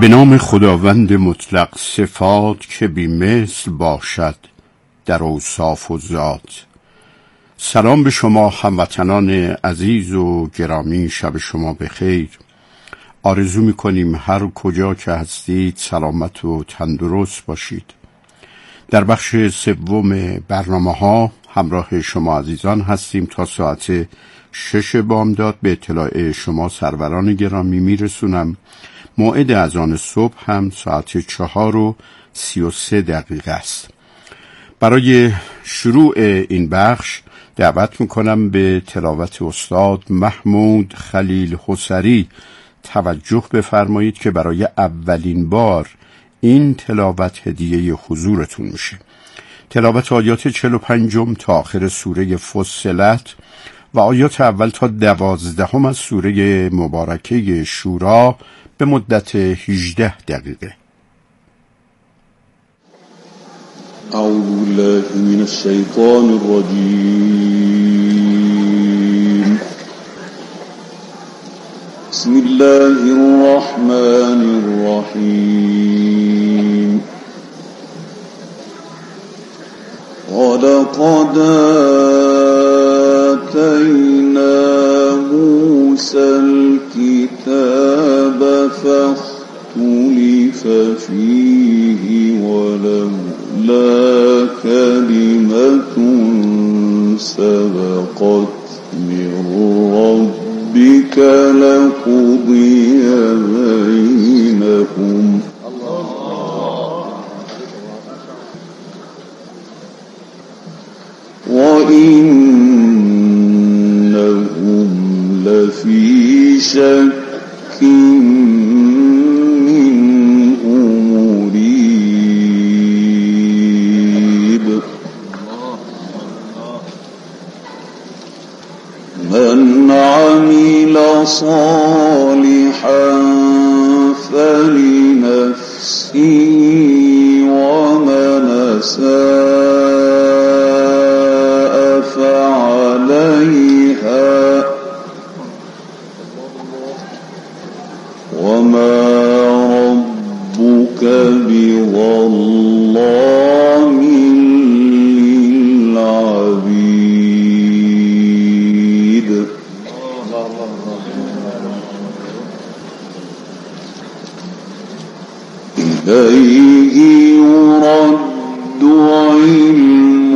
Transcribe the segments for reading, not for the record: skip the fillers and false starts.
به نام خداوند مطلق، صفات که بی مثل باشد در اوصاف و ذات. سلام به شما هموطنان عزیز و گرامی، شب شما بخیر. آرزو می‌کنیم هر کجا که هستید سلامت و تندرست باشید. در بخش سوم برنامه‌ها همراه شما عزیزان هستیم تا ساعت 6 بامداد. به اطلاع شما سروران گرامی میرسونم موعد اذان صبح هم ساعت 4:33 است. برای شروع این بخش دعوت میکنم به تلاوت استاد محمود خلیل حسری توجه بفرمایید که برای اولین بار این تلاوت هدیه حضورتون میشه. تلاوت آیات 45 تا آخر سوره فصلت و آیات اول تا 12 از سوره مبارکه شورا به مدت 18 دقیقه. اعوذ بالله من الشیطان الرجیم. بسم الله الرحمن الرحیم. ولقد آتینا موسی الكتاب فاختلف فيه ولولا كلمة سبقت من ربك لقضي بينهم وإنهم لفي شك منه مريب. من عمل صالحا فلنفسه ومن أساء فعليها وما ربك بظلام للعبيد. إليه يرد علم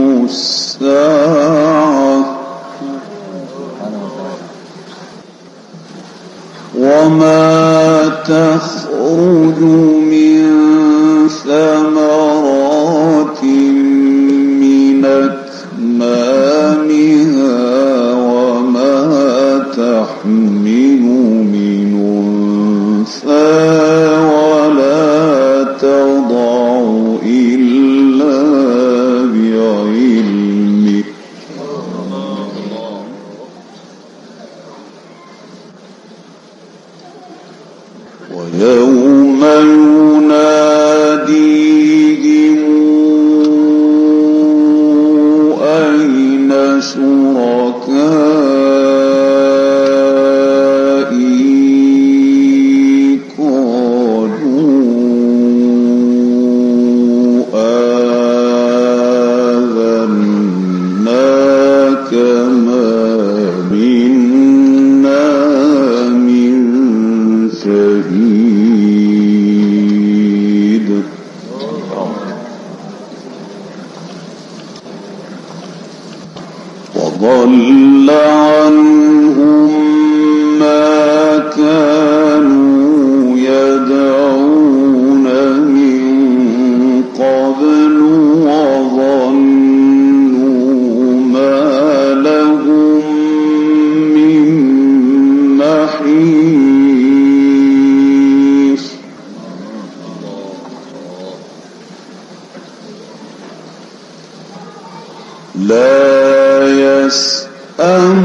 الساعة وما تخرج من ثمرات من أكمامها وما تحمل من أنثى ولا تضع إلا بعلمه. ويوم يناديهم أين شركائي قالوا آذناك ما منا من شهيد. وضل عنهم ما كانوا يدعون من قبل وظنوا ما لهم من محيص. لا يسأم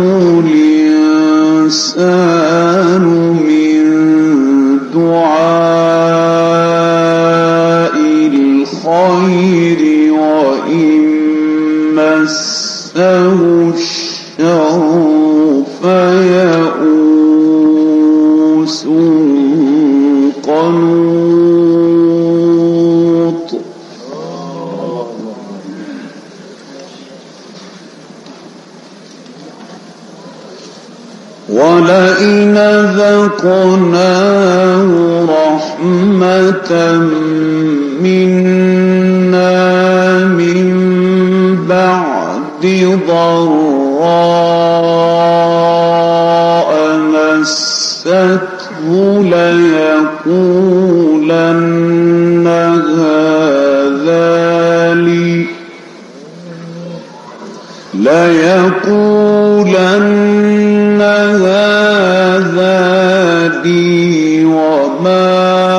الإنسان من دعاء الخير وإن مسه الشر فيئوس قنوط. ولئن ذقناه رحمة منا من بعد ضراء مسته ليقولن هذا لي وما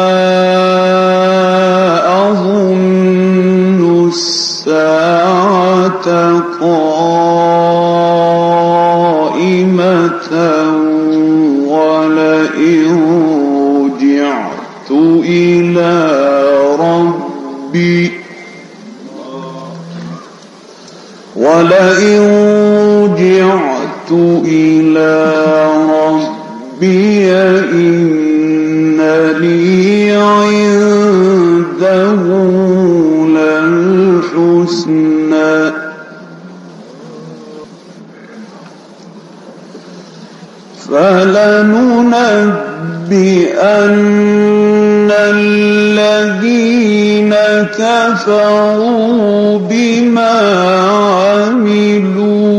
أظن الساعة قائمة ولئن رجعت إلى ربي إن لي عنده للحسنى فلننبئن الذين كفروا بما عملوا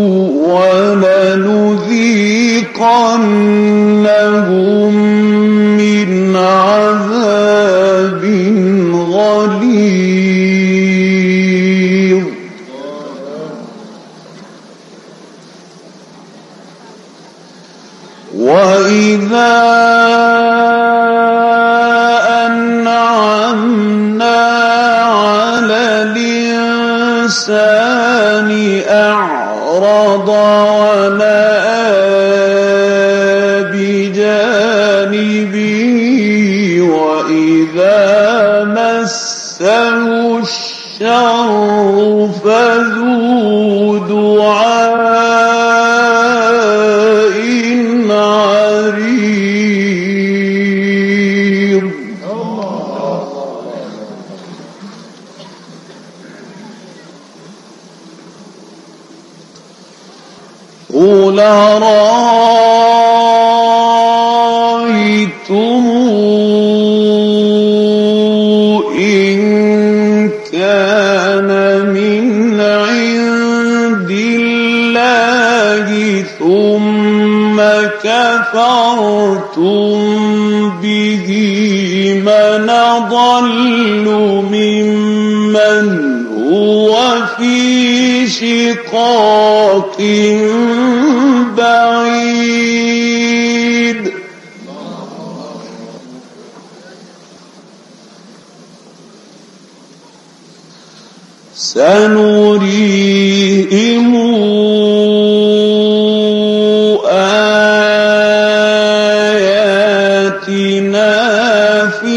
ولنذيقنهم من عذاب غليظ وإذا أنعمنا على الإنسان أعرض ونأى بجانبه وإذا مسه الشر فذو دعاء عريض قل أرأيتم إن كان من عند الله ثم كفرتم به من أضل ممن هو في شقاق بعيد سنريهم آياتنا في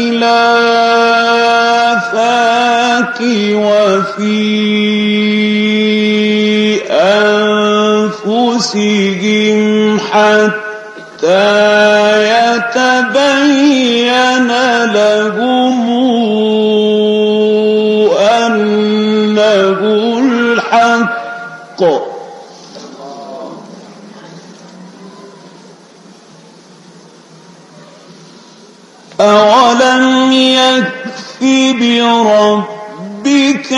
الآفاق وفي أنفسهم حتى يتبين لهم أنه الحق أولم يكف بربك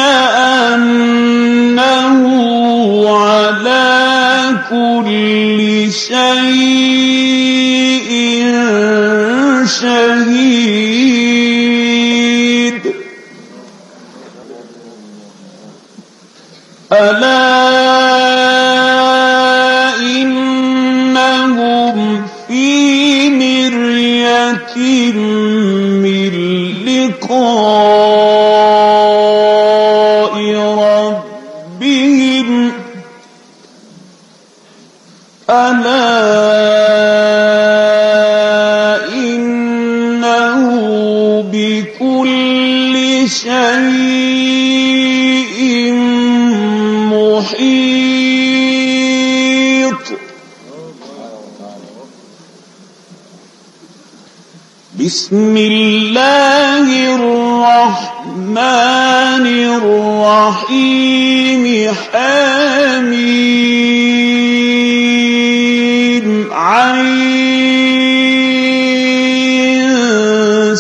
أنه على كل شيء شهيد ألا إنهم في مرية من لقاء ربهم ألا إنه بكل شيء محيط بسم الله الرحمن الرحيم حميم عين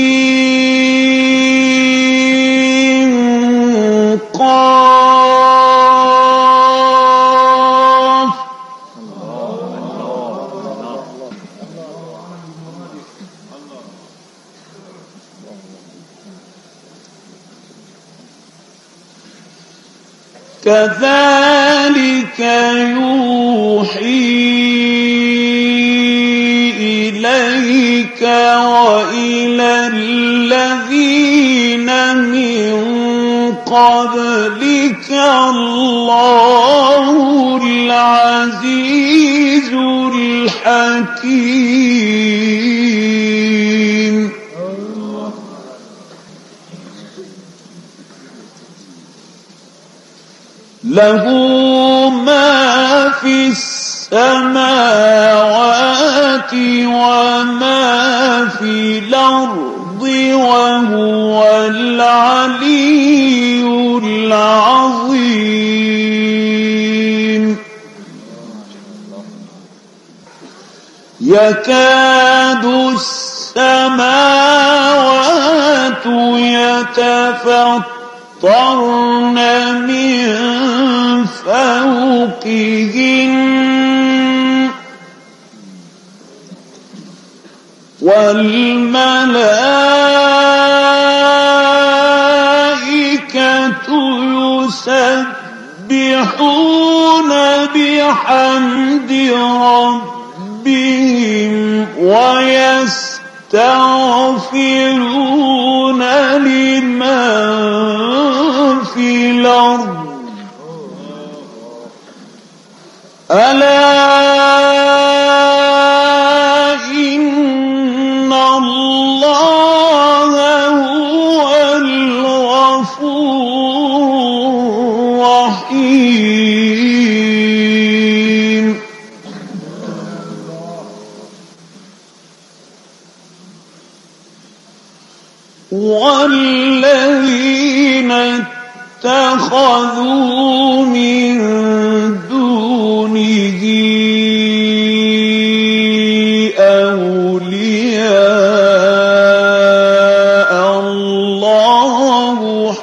سين قاف. كذلك يوحي إليك وإلى الذين من قبلك الله العزيز الحكيم. له ما في السماوات وما في الأرض وهو العلي العظيم. يكاد السماوات يتفطرن من فوقهن والملائكة يسبحون بحمد ربهم ويستغفرون لمن في الأرض ألا إن الله هو الغفور الرحيم. والذين اتخذوا من دونه أولياء الله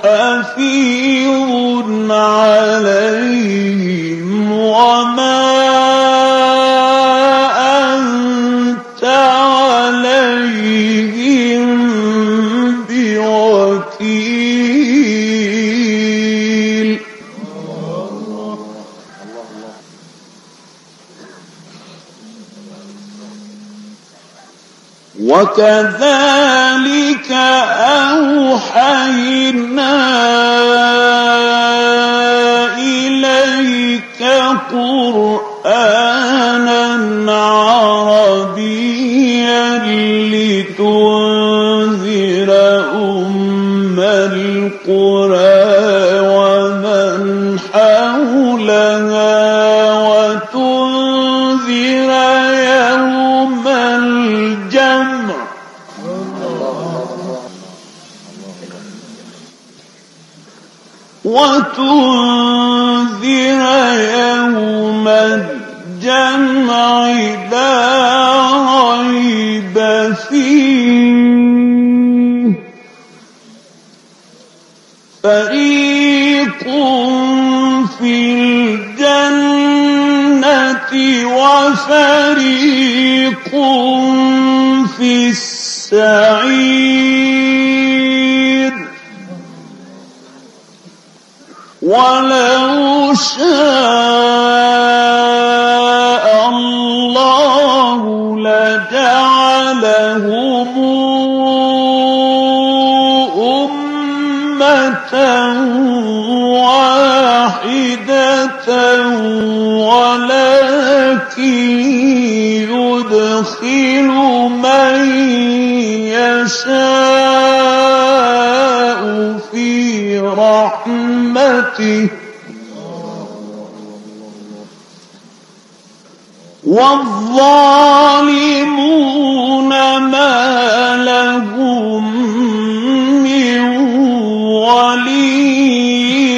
حفيظ عليهم وما أنت عليهم بوكيل. وكذلك أوحينا إليك قرآنا عربيا لتنذر أم القرى ومن حولها وتنذر يوم الجمع لا ريب فيه. فريق في الجنة وفريق في السعير. ولو شاء الله لجعلهم أمة واحدة ولكن يدخل من يشاء في رحمته والظالمون ما لهم من ولي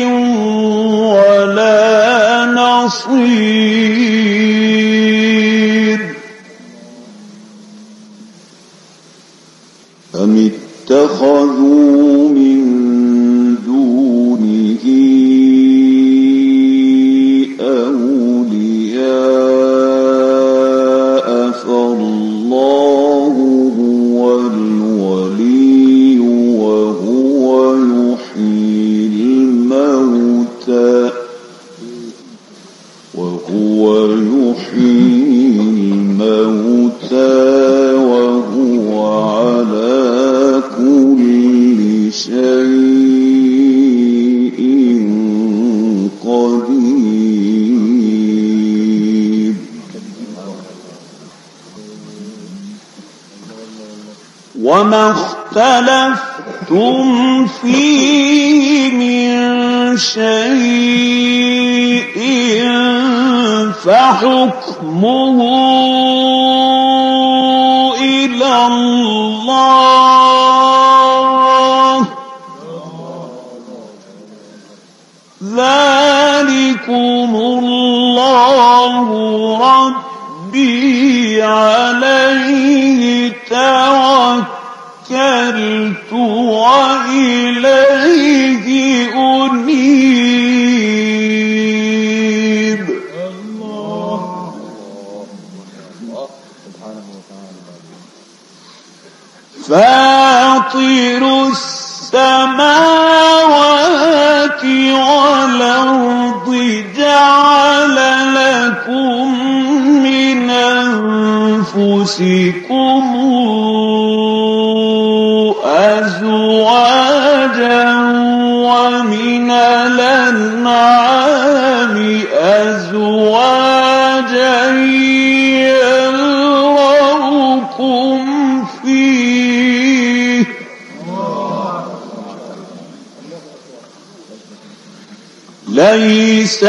ولا نصير. اتخذوا من دونه أولياء فالله هو الولي وهو يحيي الموتى وهو على كل شيء قدير. وما اختلفتم فيه من شيء فحكمه إلى الله. ذلكم الله ربي عليه توكلت وإليه أنيب. فاطر السماوات والأرض جعل لكم من أنفسكم أزواجا ومن الأنعام أزواجا يذرأكم فيه ليس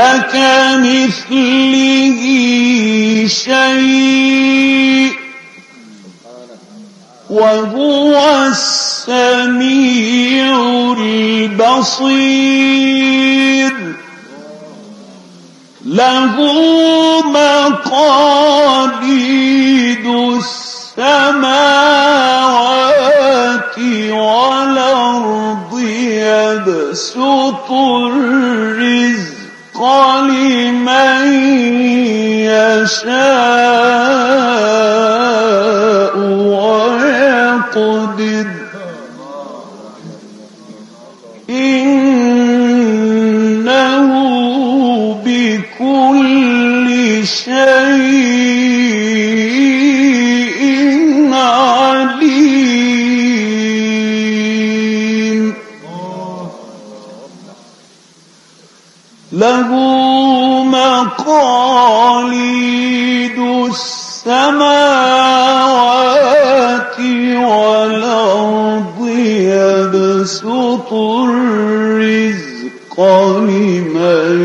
كمثله شيء وهو السميع البصير. له مقاليد السماوات والأرض يبسط الرزق لمن يشاء ويقدر إنه بكل شيء عليم. له مقاليد السماوات والأرض يبسط الرزق لمن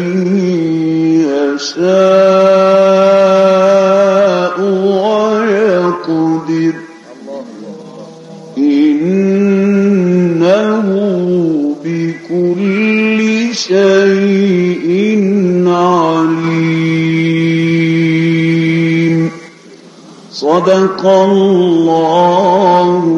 يشاء ويقدر إنه بكل شيء عليم. صدق الله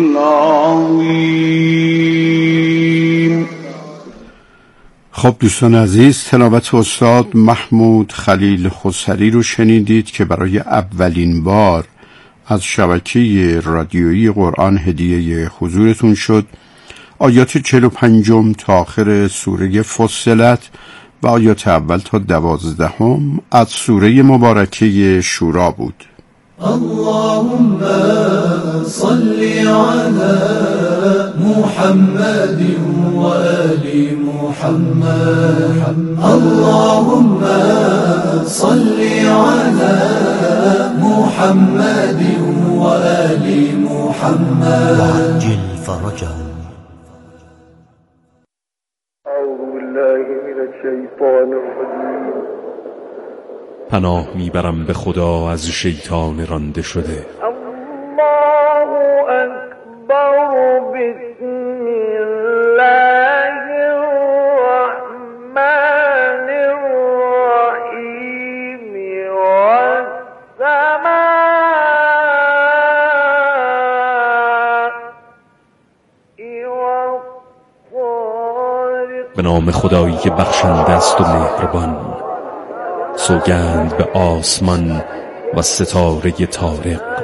العظيم. خب دوستان عزیز، تلاوت استاد محمود خلیل خسری رو شنیدید که برای اولین بار از شبکه رادیویی قرآن هدیه حضورتون شد. آیات 45 تا آخر سوره فصلت و آیات اول تا 12 از سوره مبارکه شورا بود. اللهم صل على محمد وآل محمد. اللهم صل على محمد وآل محمد وعجل فرجهم. أعوذ بالله من الشيطان الرجيم. پناه میبرم به خدا از شیطان رانده شده. الله أكبر. بسم الله الرحمن الرحيم. والسماء نام خدایی که بخشنده است و مهربان. سوگند به آسمان و ستاره طارق.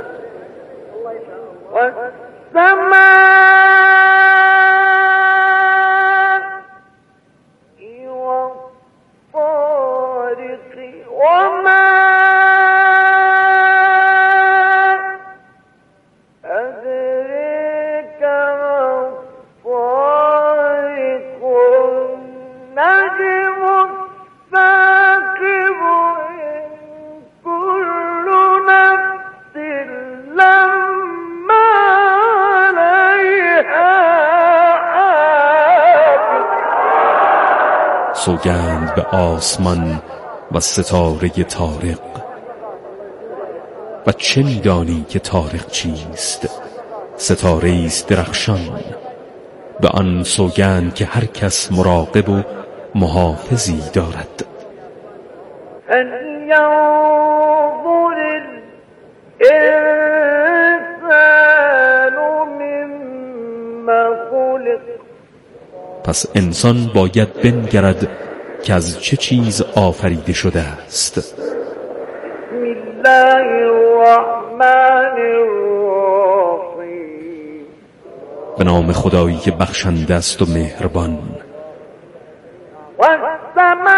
سوگند به آسمان و ستاره طارق. و چه می‌دانی که طارق چیست؟ ستاره است درخشان. به آن سوگند که هر کس مراقب و محافظی دارد. پس انسان باید بنگرد که از چه چیز آفریده شده است. بسم الله الرحمن الرحیم. به نام خدایی که بخشنده است و مهربان. والسماء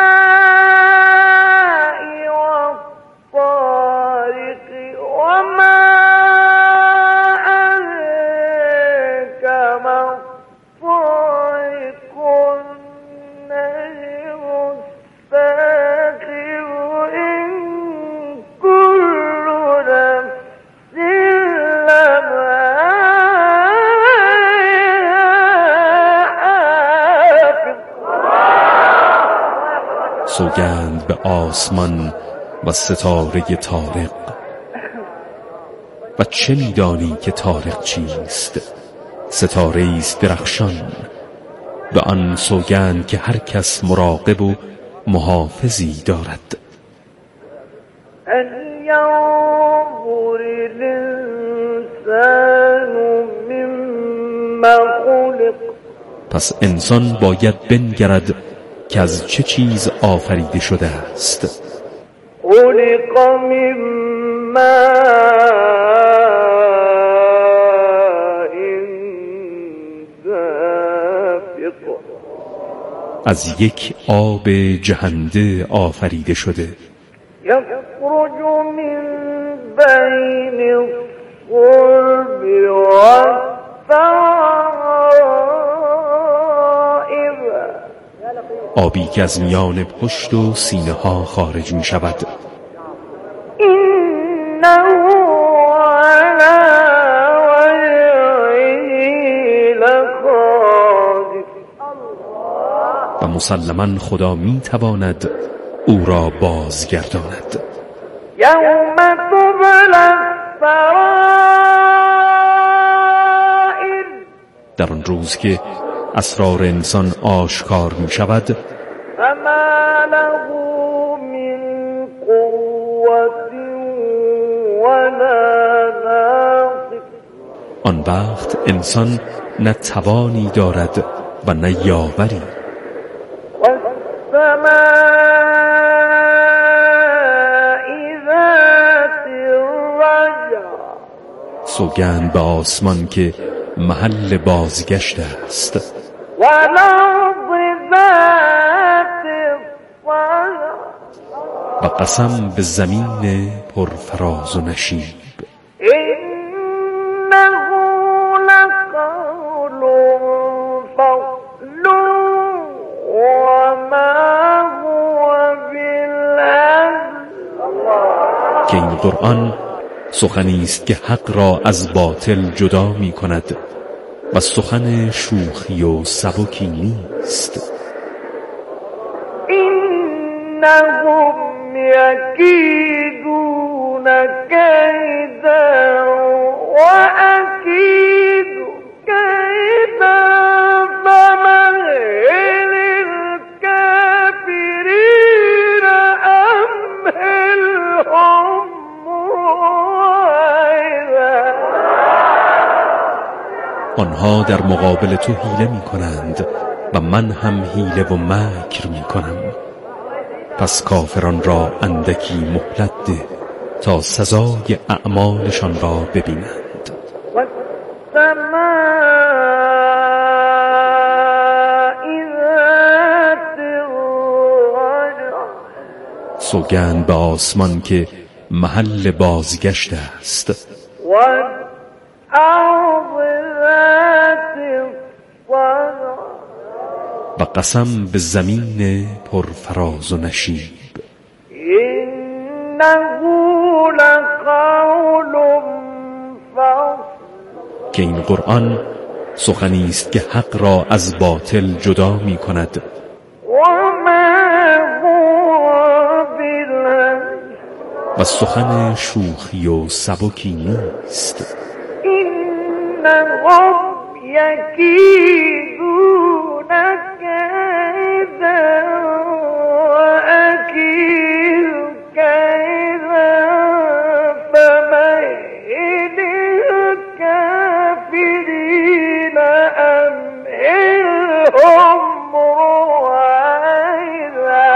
والطارق وما أدراك ما الطارق النجم الثاقب إن كل نفس لما سوگند به آسمان و ستاره طارق. و چه می‌دانی که طارق چیست؟ ستاره است درخشان. به آن سوگند که هر کس مراقب و محافظی دارد. فلينظر الإنسان مما خلق. پس انسان باید بنگرد که از چه چیز آفریده شده است. خلق من ماء دافق. از یک آب جهنده آفریده شده. یخرج من بین الصلب والترائب. آبی که از میان پشت و سینه ها خارج می شود. انه علی وجهه لقادر. و مسلماً خدا می تواند او را بازگرداند. یوم تبلی السرائر. در آن روز که اسرار انسان آشکار می شود. فما له من قوة ولا ناصر. آن وقت انسان نه توانی دارد و نه یاوری. والسماء ذات الرجع. سوگند به آسمان که محل بازگشت است. والأرض ذات الصدع. و قسم به زمین پرفراز و نشیب. إنه لقول فصل وما هو بالهزل. که این قرآن سخنی است که حق را از باطل جدا می کند و سخن شوخی و سبکی نیست. إنهم يكيدون كيدا وأكيد كيدا فمهل الكافرين أمهلهم رويدا. آنها در مقابل تو حیله می کنند و من هم حیله و مکر می کنم. پس کافران را اندکی مهلت ده تا سزای اعمالشان را ببینند. سوگند به آسمان که محل بازگشت است و قسم به زمین پرفراز و نشیب. إنه لقول فصل که این قرآن سخنی است که حق را از باطل جدا می کند و سخن شوخی و سبکی نیست. إنهم يكيدون كيدا وأكيد كيدا فمهل الكافرين أمهلهم رويدا.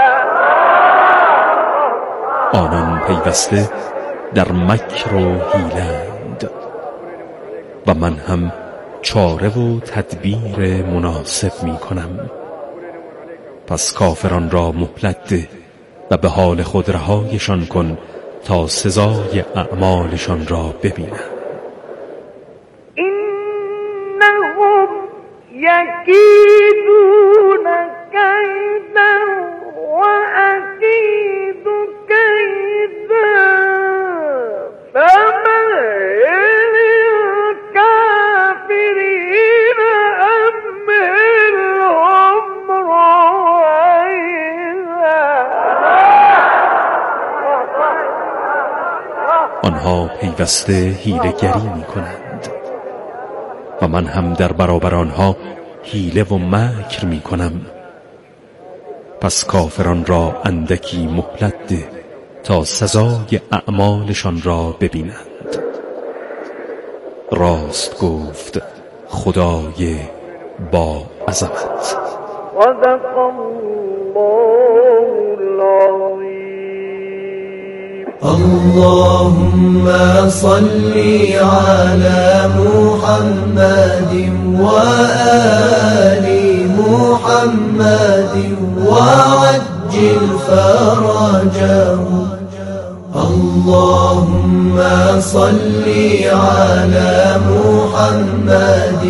آنان پیوسته در مکر و حیلند و من هم چاره و تدبیر مناسب می کنم. پس کافران را مهلت ده و به حال خود رهایشان کن تا سزای اعمالشان را ببینند. إنهم يكيدون كيدا وأكيد كيدا فمهل الكافرين أمهلهم رويدا. آنها پیوسته حیله‌گری می کنند و من هم در برابر آنها حیله و مکر می کنم. پس کافران را اندکی مهلت ده تا سزای اعمالشان را ببینند. راست گفت خدای با عظمت. صدق الله العظيم. اللهم صل على محمد وآل محمد وعجل فرجهم. اللهم صل على محمد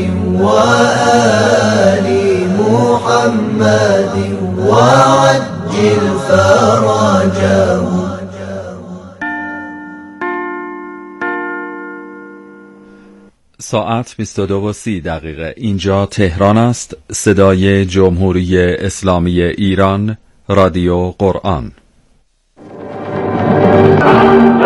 وآل محمد وعجل فرجهم. ساعت 22:30. اینجا تهران است. صدای جمهوری اسلامی ایران، رادیو قرآن.